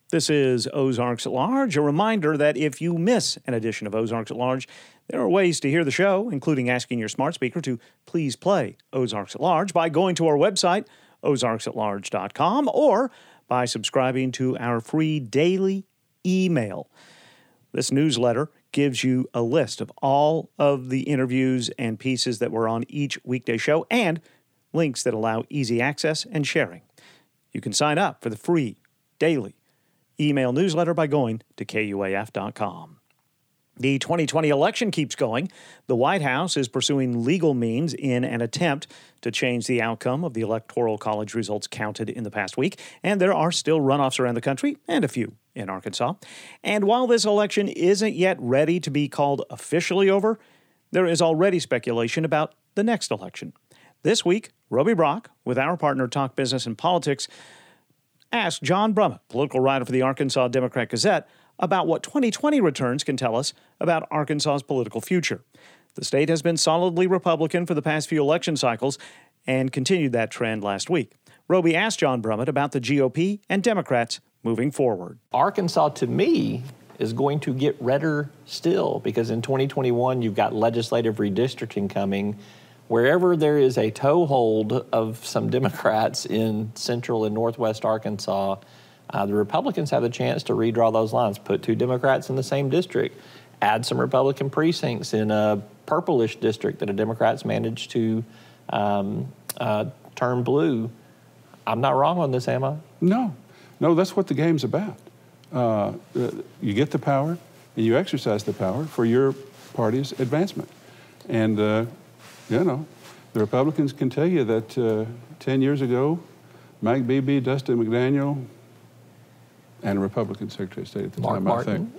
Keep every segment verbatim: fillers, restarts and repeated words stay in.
This is Ozarks at Large, a reminder that if you miss an edition of Ozarks at Large, there are ways to hear the show, including asking your smart speaker to please play Ozarks at Large by going to our website, ozarks at large dot com, or by subscribing to our free daily email. This newsletter gives you a list of all of the interviews and pieces that were on each weekday show and links that allow easy access and sharing. You can sign up for the free daily email newsletter by going to K U A F dot com. The twenty twenty election keeps going. The White House is pursuing legal means in an attempt to change the outcome of the Electoral College results counted in the past week, and there are still runoffs around the country and a few in Arkansas. And while this election isn't yet ready to be called officially over, there is already speculation about the next election. This week, Roby Brock, with our partner Talk Business and Politics, asked John Brummett, political writer for the Arkansas Democrat-Gazette, about what twenty twenty returns can tell us about Arkansas's political future. The state has been solidly Republican for the past few election cycles and continued that trend last week. Roby asked John Brummett about the G O P and Democrats moving forward. Arkansas, to me, is going to get redder still because in twenty twenty-one, you've got legislative redistricting coming. Wherever there is a toehold of some Democrats in central and northwest Arkansas, uh, the Republicans have the chance to redraw those lines, put two Democrats in the same district, add some Republican precincts in a purplish district that the Democrats managed to um, uh, turn blue. I'm not wrong on this, am I? No. No, that's what the game's about. Uh, you get the power, and you exercise the power for your party's advancement. And uh, You know, the Republicans can tell you that uh, ten years ago, Mike Beebe, Dustin McDaniel, and a Republican Secretary of State at the Mark time, Martin. I think.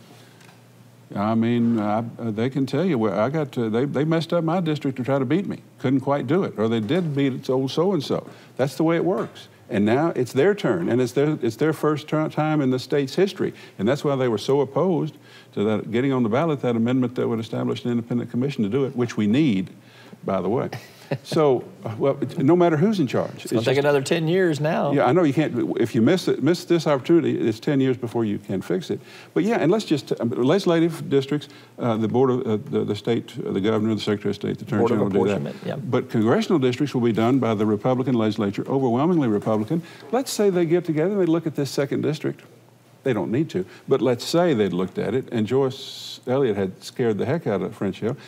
I mean, I, uh, they can tell you, well, I got to, they, they messed up my district to try to beat me. Couldn't quite do it. Or they did beat old so-and-so. That's the way it works. And now it's their turn, and it's their, it's their first time in the state's history. And that's why they were so opposed to that, getting on the ballot, that amendment that would establish an independent commission to do it, which we need, by the way. So, well, no matter who's in charge. It's, it's going to take another ten years now. Yeah, I know you can't, if you miss it, miss this opportunity, it's ten years before you can fix it. But yeah, and let's just, um, legislative districts, uh, the board of, uh, the, the state, uh, the governor, the secretary of state, the attorney Board general of will do apportionment, that. Yeah. But congressional districts will be done by the Republican legislature, overwhelmingly Republican. Let's say they get together and they look at this second district. They don't need to, but let's say they'd looked at it and Joyce Elliott had scared the heck out of French Hill.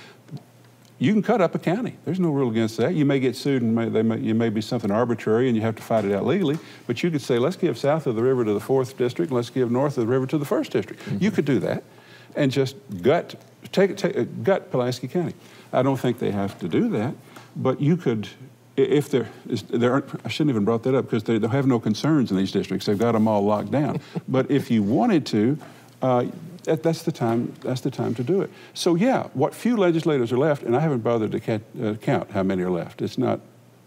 You can cut up a county. There's no rule against that. You may get sued and may, they may, you may be something arbitrary and you have to fight it out legally, but you could say, let's give south of the river to the fourth district, and let's give north of the river to the first district. Mm-hmm. You could do that and just gut, take, take, gut Pulaski County. I don't think they have to do that, but you could, if there, is, there aren't, I shouldn't even brought that up because they, they have no concerns in these districts. They've got them all locked down. But if you wanted to, uh, That, that's the time. That's the time to do it. So yeah, what few legislators are left, and I haven't bothered to ca- uh, count how many are left. It's not.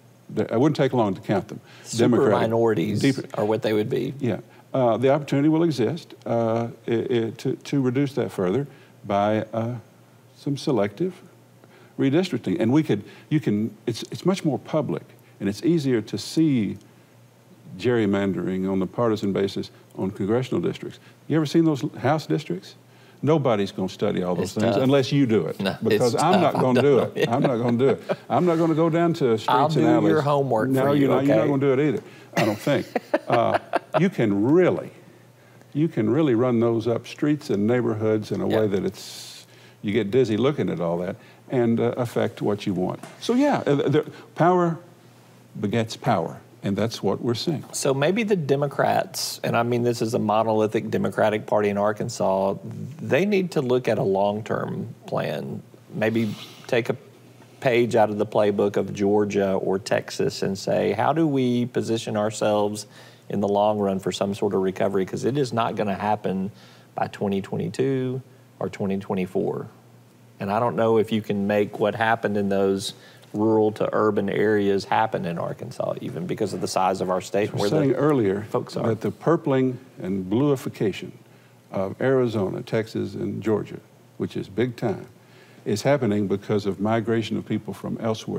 I wouldn't take long to count them. Super Democratic, minorities deep, are what they would be. Yeah, uh, the opportunity will exist uh, it, it, to to reduce that further by uh, some selective redistricting, and we could. You can. It's it's much more public, and it's easier to see gerrymandering on the partisan basis on congressional districts. You ever seen those House districts? Nobody's going to study all those it's things tough. unless you do it. No, because I'm tough. not going to do it. Yeah. I'm not going to do it. I'm not going to go down to streets I'll and do alleys. your homework no, for you, you're not, okay? you're not going to do it either, I don't think. uh, you can really, you can really run those up streets and neighborhoods in a yep. way that it's, you get dizzy looking at all that and uh, affect what you want. So yeah, uh, the, power begets power. And that's what we're seeing. So maybe the Democrats, and I mean this is a monolithic Democratic Party in Arkansas, they need to look at a long-term plan. Maybe take a page out of the playbook of Georgia or Texas and say, how do we position ourselves in the long run for some sort of recovery? Because it is not going to happen by twenty twenty-two or twenty twenty-four. And I don't know if you can make what happened in those rural to urban areas happen in Arkansas, even because of the size of our state. I was saying earlier folks are. that the purpling and bluification of Arizona, Texas, and Georgia, which is big time, is happening because of migration of people from elsewhere.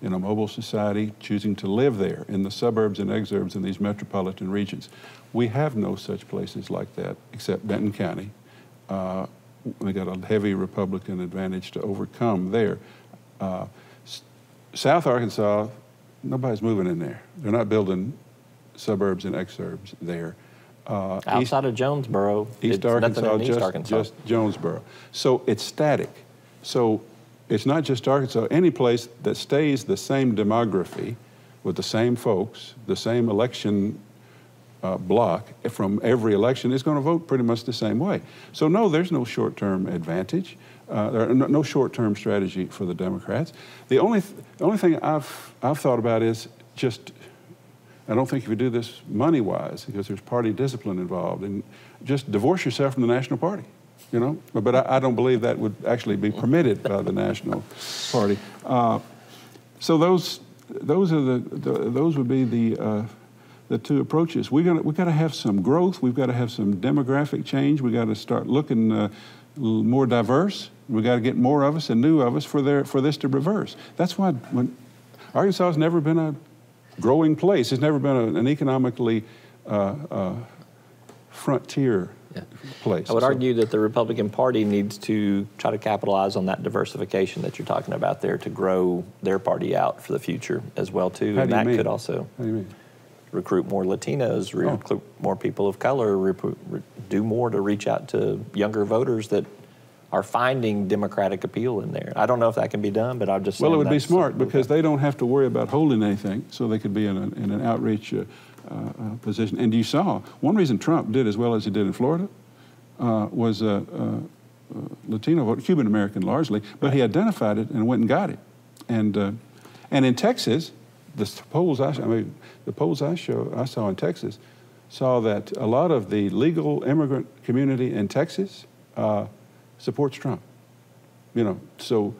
in a mobile society, choosing to live there in the suburbs and exurbs in these metropolitan regions. We have no such places like that except Benton County. Uh, we got a heavy Republican advantage to overcome there. Uh, S- South Arkansas, nobody's moving in there. They're not building suburbs and exurbs there. Uh, Outside East, of Jonesboro, East it's Arkansas, nothing in just, East Arkansas. just Jonesboro. So it's static. So it's not just Arkansas. Any place that stays the same demography with the same folks, the same election uh, block from every election is going to vote pretty much the same way. So no, there's no short-term advantage. Uh, there are no, no short-term strategy for the Democrats. The only th- the only thing I've I've thought about is just, I don't think if you do this money-wise, because there's party discipline involved, and just divorce yourself from the national party, you know? But, but I, I don't believe that would actually be permitted by the national party. Uh, so those those are the, the those would be the uh, the two approaches. We got we got to have some growth. We've got to have some demographic change. We got to start looking uh, more diverse. We got to get more of us and new of us for their for this to reverse. That's why when Arkansas has never been a growing place. It's never been a, an economically uh, uh, frontier Yeah. place. I would So- argue that the Republican Party needs to try to capitalize on that diversification that you're talking about there to grow their party out for the future as well too. How and do you that mean? could also How do you mean? recruit more Latinos, Oh. recruit more people of color, recruit, re- do more to reach out to younger voters that are finding Democratic appeal in there. I don't know if that can be done, but I'm just Well, saying it would be that's smart something because they don't have to worry about holding anything, so they could be in, a, in an outreach uh, uh, uh, position. And you saw, one reason Trump did as well as he did in Florida uh, was uh, uh, uh, Latino vote, Cuban American largely, but he identified it and went and got it. And uh, and in Texas, the polls I, I mean, the polls I show I saw in Texas saw that a lot of the legal immigrant community in Texas uh, supports Trump. You know, so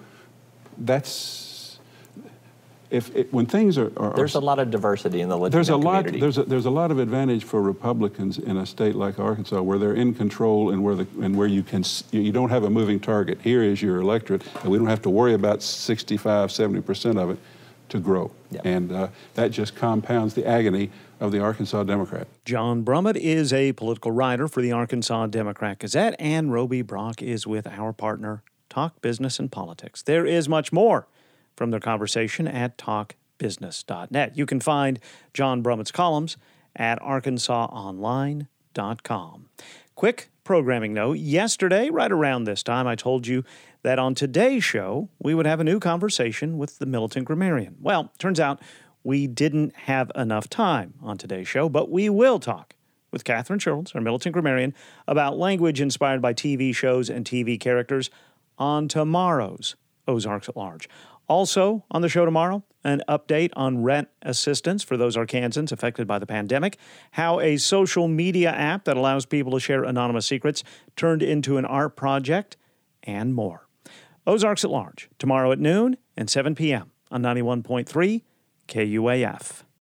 that's if it, when things are, are There's a lot of diversity in the Latino there's a lot community. there's a, there's a lot of advantage for Republicans in a state like Arkansas where they're in control and where the and where you can you don't have a moving target. Here is your electorate, and we don't have to worry about sixty-five, seventy percent of it to grow. Yeah. And uh, that just compounds the agony of the Arkansas Democrat. John Brummett is a political writer for the Arkansas Democrat Gazette, and Roby Brock is with our partner, Talk Business and Politics. There is much more from their conversation at talk business dot net. You can find John Brummett's columns at arkansas online dot com. Quick programming note, yesterday, right around this time, I told you that on today's show, we would have a new conversation with the militant grammarian. Well, turns out we didn't have enough time on today's show, but we will talk with Catherine Sherrills, our militant grammarian, about language inspired by T V shows and T V characters on tomorrow's Ozarks at Large. Also on the show tomorrow, an update on rent assistance for those Arkansans affected by the pandemic, how a social media app that allows people to share anonymous secrets turned into an art project, and more. Ozarks at Large, tomorrow at noon and seven p.m. on ninety-one point three K U A F.